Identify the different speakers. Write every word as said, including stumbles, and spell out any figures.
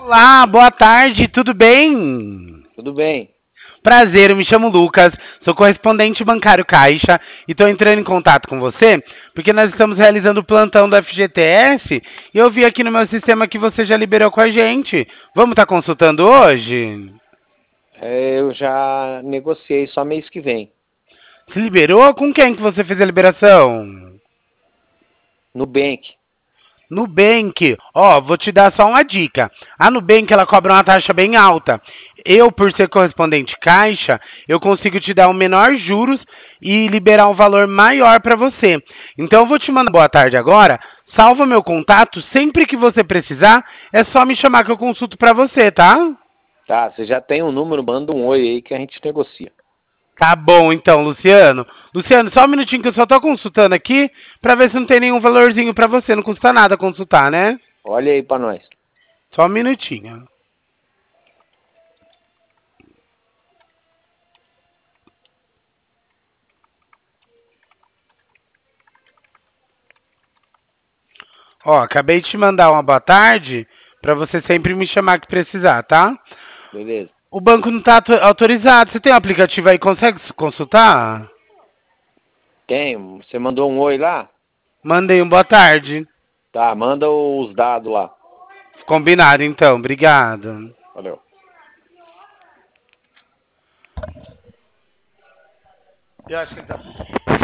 Speaker 1: Olá, boa tarde, tudo bem?
Speaker 2: Tudo bem.
Speaker 1: Prazer, eu me chamo Lucas, sou correspondente bancário Caixa e estou entrando em contato com você porque nós estamos realizando o plantão do F G T S e eu vi aqui no meu sistema que você já liberou com a gente. Vamos estar consultando hoje?
Speaker 2: É, eu já negociei só mês que vem.
Speaker 1: Se liberou? Com quem que você fez a liberação?
Speaker 2: Nubank.
Speaker 1: Nubank, ó, vou te dar só uma dica. A Nubank, ela cobra uma taxa bem alta. Eu, por ser correspondente caixa, eu consigo te dar um menor juros e liberar um valor maior para você. Então, eu vou te mandar boa tarde agora. Salva meu contato. Sempre que você precisar, é só me chamar que eu consulto para você, tá?
Speaker 2: Tá, você já tem um número, manda um oi aí que a gente negocia.
Speaker 1: Tá bom, então, Luciano. Luciano, só um minutinho que eu só tô consultando aqui para ver se não tem nenhum valorzinho para você. Não custa nada consultar, né?
Speaker 2: Olha aí pra nós.
Speaker 1: Só um minutinho. Ó, acabei de te mandar uma boa tarde para você sempre me chamar que precisar, tá?
Speaker 2: Beleza.
Speaker 1: O banco não tá autorizado. Você tem um aplicativo aí, consegue consultar?
Speaker 2: Tem, você mandou um oi lá?
Speaker 1: Mandei um boa tarde.
Speaker 2: Tá, manda os dados lá.
Speaker 1: Combinado então, obrigado.
Speaker 2: Valeu.
Speaker 1: Eu acho que ele tá